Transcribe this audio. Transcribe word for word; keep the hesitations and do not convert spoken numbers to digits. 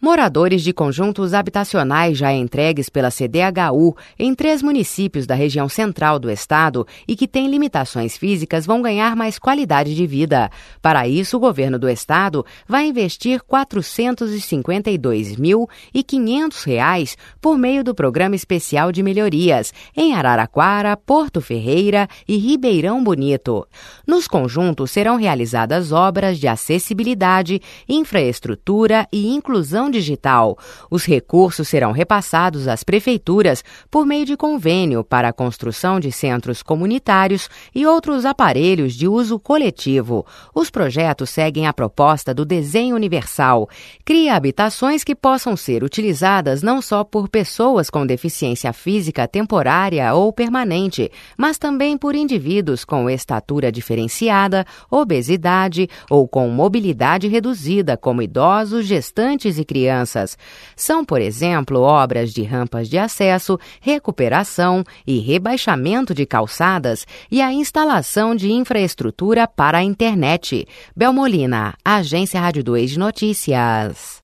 Moradores de conjuntos habitacionais já entregues pela C D H U em três municípios da região central do estado e que têm limitações físicas vão ganhar mais qualidade de vida. Para isso, o governo do estado vai investir quatrocentos e cinquenta e dois mil e quinhentos reais por meio do Programa Especial de Melhorias em Araraquara, Porto Ferreira e Ribeirão Bonito. Nos conjuntos serão realizadas obras de acessibilidade, infraestrutura e inclusão digital. Os recursos serão repassados às prefeituras por meio de convênio para a construção de centros comunitários e outros aparelhos de uso coletivo. Os projetos seguem a proposta do Desenho Universal. Cria habitações que possam ser utilizadas não só por pessoas com deficiência física temporária ou permanente, mas também por indivíduos com estatura diferenciada, obesidade ou com mobilidade reduzida, como idosos, gestantes e crianças. Crianças. São, por exemplo, obras de rampas de acesso, recuperação e rebaixamento de calçadas e a instalação de infraestrutura para a internet. Belmolina, Agência Rádio dois de Notícias.